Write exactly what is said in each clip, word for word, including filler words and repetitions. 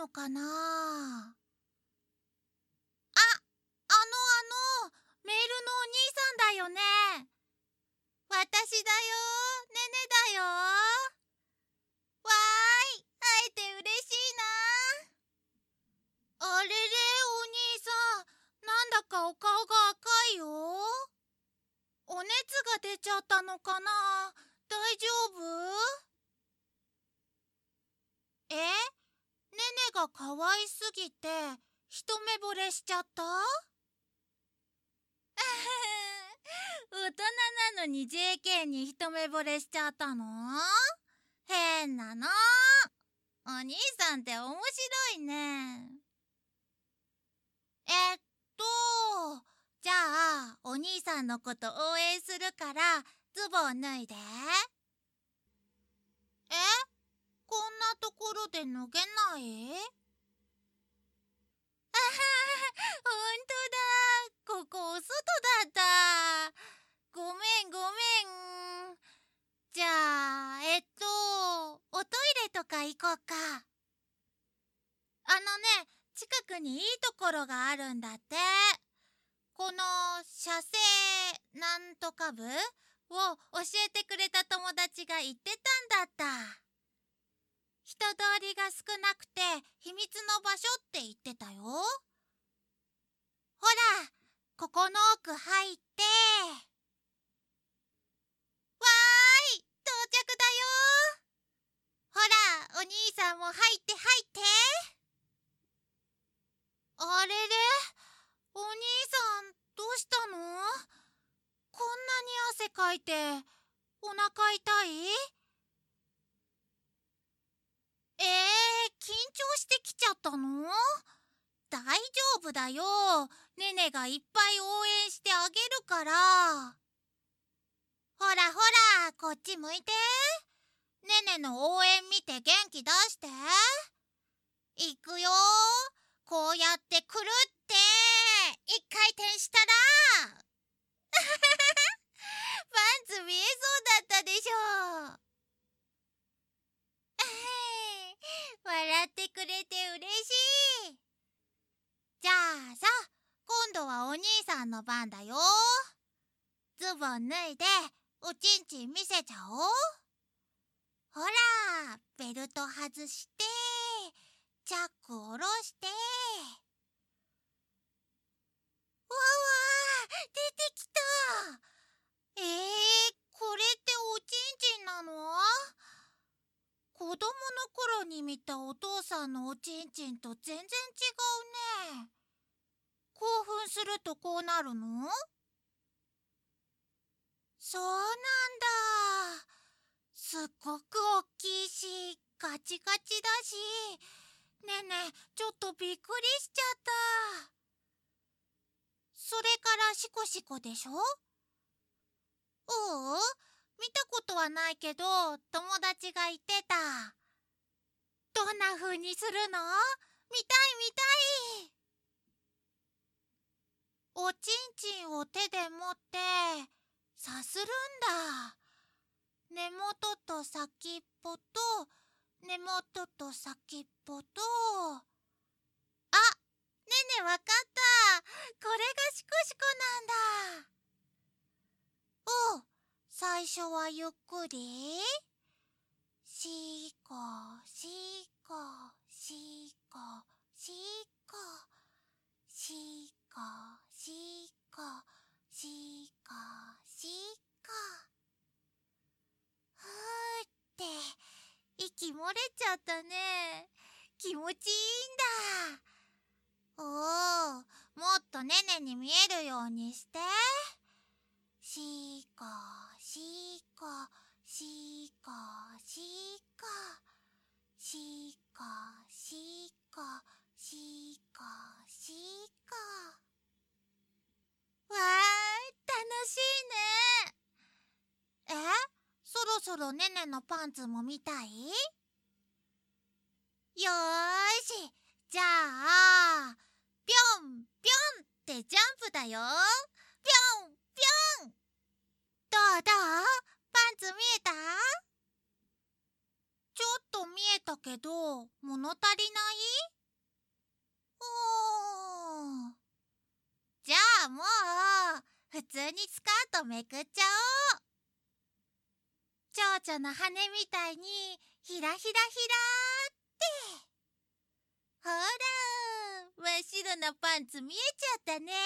のかな。あ、あのあの、メールのお兄さんだよね。私だよ、ねねだよ。わーい、会えて嬉しいな。あれれ、お兄さん、なんだかお顔が赤いよ。お熱が出ちゃったのかな。大丈夫？え？ねねが可愛すぎて一目惚れしちゃった？大人なのに ジェーケー に一目惚れしちゃったの？変なの。お兄さんって面白いね。えっとじゃあお兄さんのこと応援するからズボン脱いで。え？こんなところで脱げない？あはは、ほんとだ。ここお外だった。ごめんごめん。じゃあ、えっと、おトイレとか行こうか。あのね、近くにいいところがあるんだって。この写生なんとか部を教えてくれた友達が言ってたんだった。人通りが少なくて秘密の場所って言ってたよ。ほら、ここの奥入って。わーい、到着だよ。ほら、お兄さんも入って入って。あれれ、お兄さんどうしたの？こんなに汗かいてお腹痛い？えー、緊張してきちゃったの？大丈夫だよ。ねねがいっぱい応援してあげるから。ほらほら、こっち向いて。ねねの応援見て元気出して。いくよ。こうやってくるって一回転したらパンツ見えそうだったでしょ。笑ってくれて嬉しい。じゃあさ、今度はお兄さんの番だよ。ズボン脱いでおちんちん見せちゃおう。ほら、ベルト外してチャック下ろして。わわー、出てきた。えー、これっておちんちんなの？子供の頃に見たお父さんのおちんちんと全然違うね。興奮するとこうなるの？そうなんだ。すっごく大きいしガチガチだし、ねえねえ、ちょっとびっくりしちゃった。それからシコシコでしょ？ううん、見たことはないけど友達が言ってた。どんな風にするの？見たい見たい。おちんちんを手で持ってさするんだ。根元と先っぽと根元と先っぽと。あ、ねえねえ、わかった。これがシコシコなんだ。おう、最初はゆっくり。シコシコシコシコシコシコシコシコ。ふーって息漏れちゃったね。気持ちいいんだ。おお、もっとねねに見えるようにして。シコシコシコシコシコシコシコシコ。わー、楽しいね。え？そろそろねねのパンツも見たい？よーし、じゃあぴょんぴょんってジャンプだよ。ぴょんぴょん。どうどう？パンツ見えた？ちょっと見えたけど、物足りない？おー。じゃあもう、普通にスカートめくっちゃおう。蝶々の羽みたいに、ひらひらひらーって。ほら、真っ白なパンツ見えちゃったね。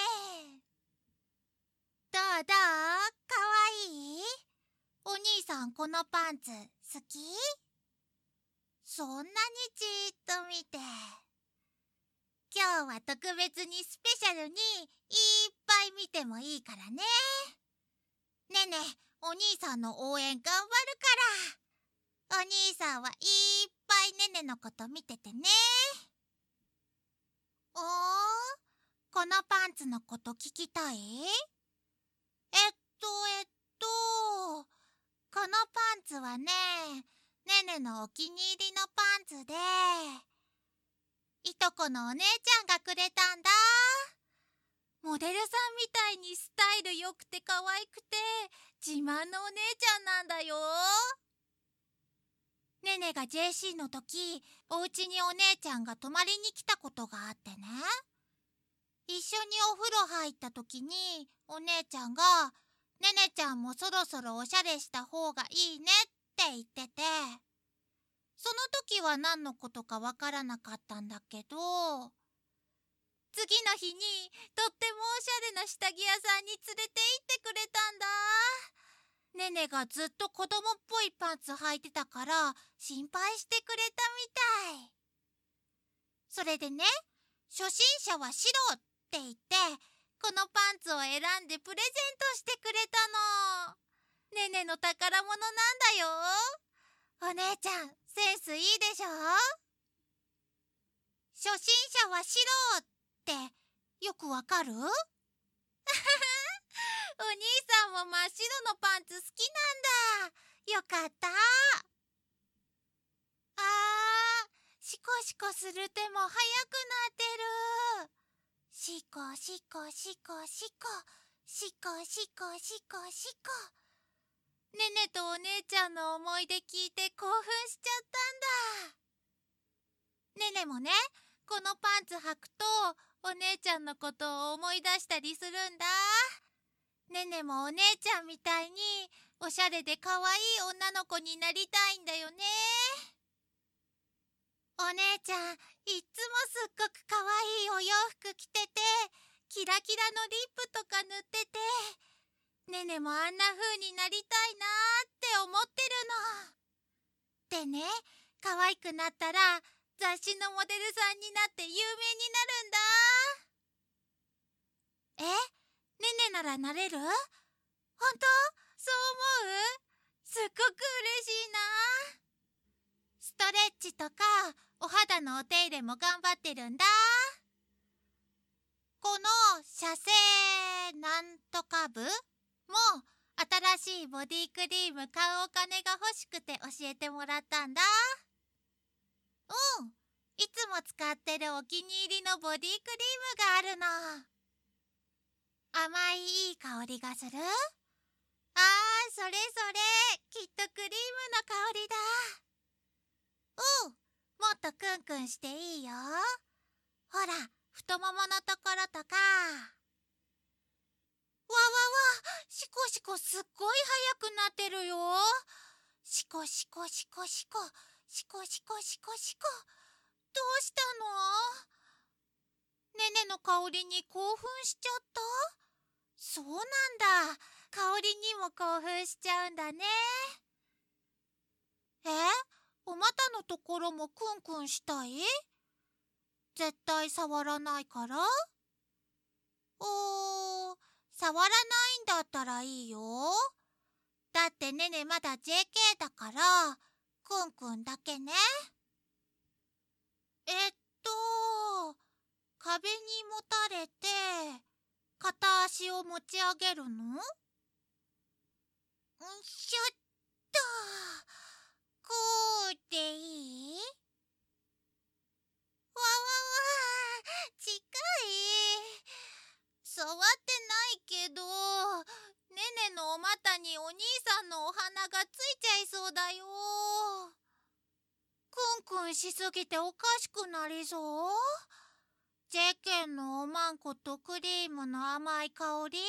どうどう？かわいい？お兄さんこのパンツ好き？そんなにじーっと見て。今日は特別にスペシャルにいっぱい見てもいいからね。ねえねえ、お兄さんの応援頑張るから。お兄さんはいっぱいねねのこと見ててね。おー、このパンツのこと聞きたい？えっとえっとこのパンツはね、ねねのお気に入りのパンツで、いとこのお姉ちゃんがくれたんだ。モデルさんみたいにスタイル良くて可愛くて自慢のお姉ちゃんなんだよ。ねねが ジェーシー の時、お家にお姉ちゃんが泊まりに来たことがあってね。一緒にお風呂入った時にお姉ちゃんが「ねねちゃんもそろそろおしゃれした方がいいね」って言ってて、その時は何のことかわからなかったんだけど、次の日にとってもおしゃれな下着屋さんに連れて行ってくれたんだ。ねねがずっと子供っぽいパンツ履いてたから心配してくれたみたい。それでね、初心者は白って言ってこのパンツを選んでプレゼントしてくれたの。ねねの宝物なんだよ。お姉ちゃんセンスいいでしょ？初心者は白ってよくわかる？お兄さんも真っ白のパンツ好きなんだ。よかった。あー、シコシコする手も速くなってる。シコシコシコシコシコシコシコシコ。ねねとお姉ちゃんの思い出聞いて興奮しちゃったんだ。ねねもね、このパンツ履くとお姉ちゃんのことを思い出したりするんだ。ねねもお姉ちゃんみたいにおしゃれでかわいい女の子になりたいんだよね。お姉ちゃんいっつもすっごくかわいいお洋服着てて、キラキラのリップとか塗ってて、ねねもあんな風になりたいなーって思ってるの。でね、可愛くなったら雑誌のモデルさんになって有名になるんだ。え？ねねならなれる？ほんと？そう思う？すっごく嬉しいな。ストレッチとかお肌のお手入れも頑張ってるんだ。この写生なんとか部も新しいボディクリーム買うお金が欲しくて教えてもらったんだ。うん、いつも使ってるお気に入りのボディクリームがあるの。甘いいい香りがする？あー、それそれ、きっとクリームの香りだ。うん、もっとクンクンしていいよ。ほら、太もものところとか。わわわ、シコシコすっごい速くなってるよ。シコシコシコシコ、シコシコシコシコ。どうしたの？ねねの香りに興奮しちゃった？そうなんだ。香りにも興奮しちゃうんだね。え？お股のところもクンクンしたい？絶対触らないから？おー、触らないんだったらいいよ。だってねねまだ ジェーケー だから、クンクンだけね。えっと、壁にもたれて、片足を持ち上げるの？んしょっと、こうでいい？わわわ、近い。触ってないけど、ねねのお股にお兄さんのお花がついちゃいそうだよ。クムしすぎておかしくなりそう。ゼッケンのおまんことクリームの甘い香り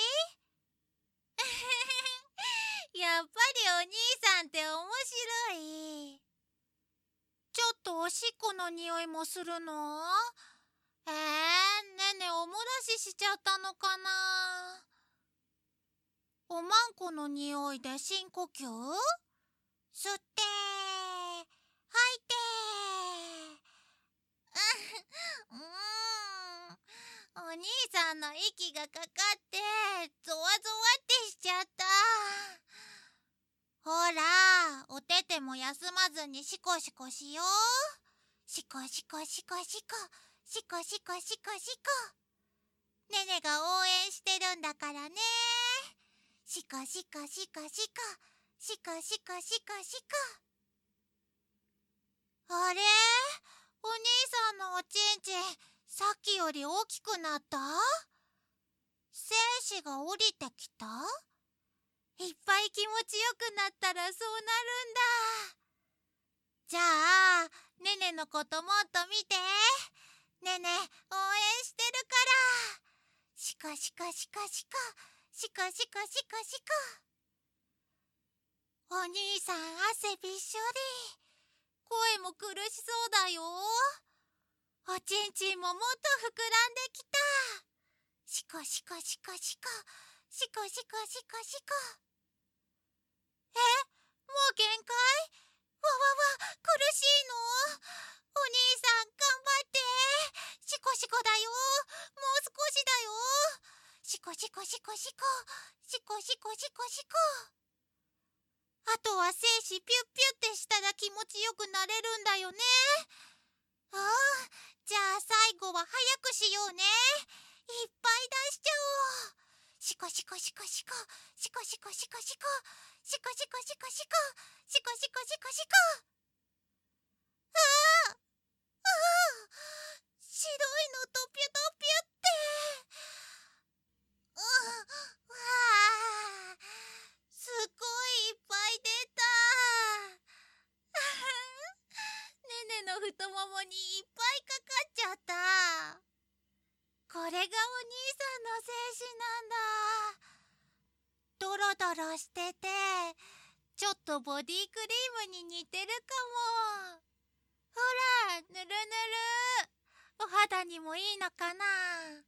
やっぱりお兄さんって面白い。ちょっとおしっこの匂いもするの？えー、ねねお漏らししちゃったのかな。おまんこの匂いで深呼吸？吸って吐いてうーん、お兄さんの息がかかってゾワゾワってしちゃった。ほら、おてても休まずにシコシコしよう。シコシコシコシコシコシコシコシコ。ねねが応援してるんだからね。シコシコシコシコシコシコシコシコ。あれ？お兄さんのおちんちん、さっきより大きくなった？精子が降りてきた？いっぱい気持ちよくなったらそうなるんだ。じゃあ、ねねのこともっと見て。ねね、応援してるから。シコシコシコシコ、シコシコシコシコ。お兄さん汗びっしょり。声も苦しそうだよ。おちんちんももっと膨らんできた。シコシコシコシコ、シコシコシコシコ。え、もう限界？わわわ、苦しいの？お兄さん頑張って。シコシコだよ。もう少しだよ。シコシコシコシコ、シコシコシコシコ。あとは精子ピュッピュってしたら気持ちよくなれるんだよね。うん、じゃあ最後は早くしようね。いっぱい出しちゃおう。シコシコシコシコ、シコシコシコシコ、シコシコシコシコ、シコシコシコシコ。ああ、ああ、白いのとピュトピュって。うわあ、すごいいっぱい出た。ねねの太ももにいっぱいかかっちゃった。これがお兄さんの精子なんだ。ドロドロしてて、ちょっとボディクリームに似てるかも。ほら、ぬるぬる。お肌にもいいのかな。は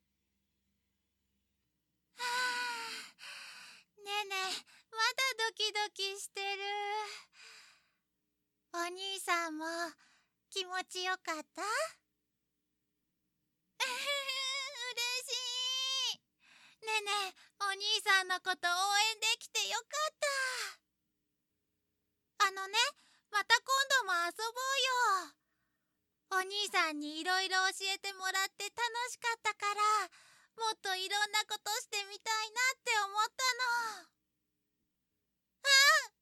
あ、ねえねえ、まだドキドキしてる。お兄さんも気持ちよかった？うれしい。ねえねえ、お兄さんのこと応援できてよかった。あのね、また今度も遊ぼうよ。お兄さんにいろいろ教えてもらって楽しかったから、もっといろんなことしてみたいなって思ったの。あ、